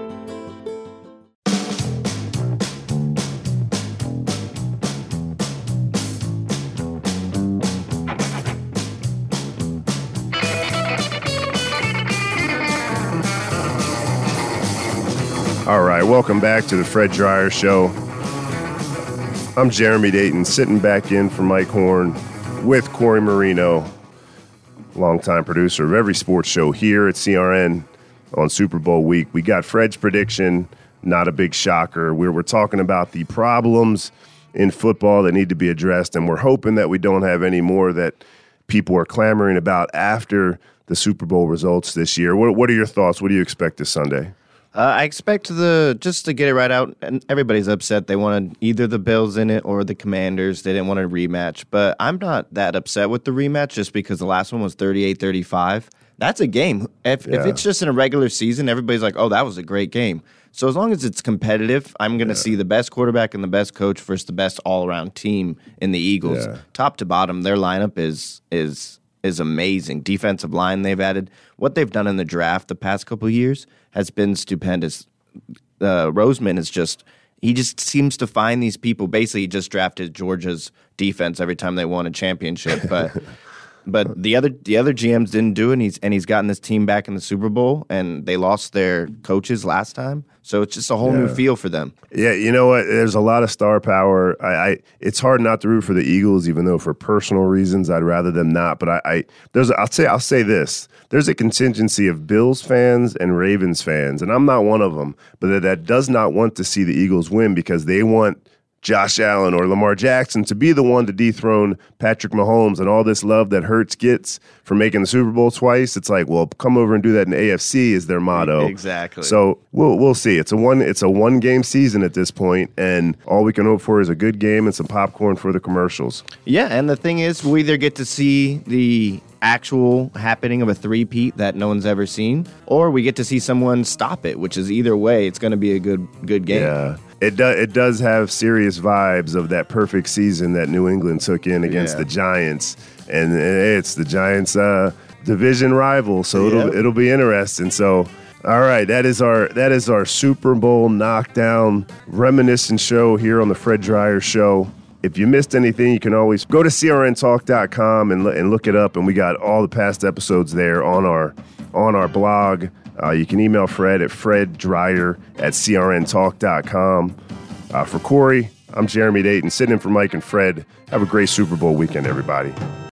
All right, welcome back to the Fred Dryer Show. I'm Jeremy Dayton, sitting back in for Mike Horn with Corey Marino, longtime producer of every sports show here at C R N on Super Bowl week. We got Fred's prediction, not a big shocker. We're, we're talking about the problems in football that need to be addressed, and we're hoping that we don't have any more that people are clamoring about after the Super Bowl results this year. What, what are your thoughts? What do you expect this Sunday? Uh, I expect the just to get it right out, and everybody's upset. They wanted either the Bills in it or the Commanders. They didn't want a rematch, but I'm not that upset with the rematch just because the last one was thirty-eight thirty-five. That's a game. If, yeah. if it's just in a regular season, everybody's like, oh, that was a great game. So as long as it's competitive, I'm going to yeah. see the best quarterback and the best coach versus the best all-around team in the Eagles. Yeah. Top to bottom, their lineup is is is amazing. Defensive line they've added. What they've done in the draft the past couple of years has been stupendous. Uh, Roseman is just he just seems to find these people. Basically, he just drafted Georgia's defense every time they won a championship. But but the other the other G Ms didn't do it, and he's and he's gotten this team back in the Super Bowl, and they lost their coaches last time. So it's just a whole yeah. new feel for them. Yeah, you know what? There's a lot of star power. I, I it's hard not to root for the Eagles, even though for personal reasons I'd rather them not. But I, I there's I'll say I'll say this: there's a contingency of Bills fans and Ravens fans, and I'm not one of them. But that, that does not want to see the Eagles win because they want Josh Allen or Lamar Jackson to be the one to dethrone Patrick Mahomes, and all this love that Hurts gets for making the Super Bowl twice. It's like, well, come over and do that in the A F C is their motto. Exactly. So we'll we'll see. It's a one it's a one game season at this point, and all we can hope for is a good game and some popcorn for the commercials. Yeah, and the thing is, we either get to see the actual happening of a three-peat that no one's ever seen, or we get to see someone stop it, which is either way, it's going to be a good good game. Yeah. It does. It does have serious vibes of that perfect season that New England took in against Yeah. the Giants, and it's the Giants' uh, division rival. So it'll Yep. it'll be interesting. So, all right, that is our that is our Super Bowl knockdown reminiscent show here on the Fred Dryer Show. If you missed anything, you can always go to C R N talk dot com and and look it up, and we got all the past episodes there on our on our blog. Uh, you can email Fred at freddryer at C R N talk dot com. Uh, for Corey, I'm Jeremy Dayton, sitting in for Mike and Fred. Have a great Super Bowl weekend, everybody.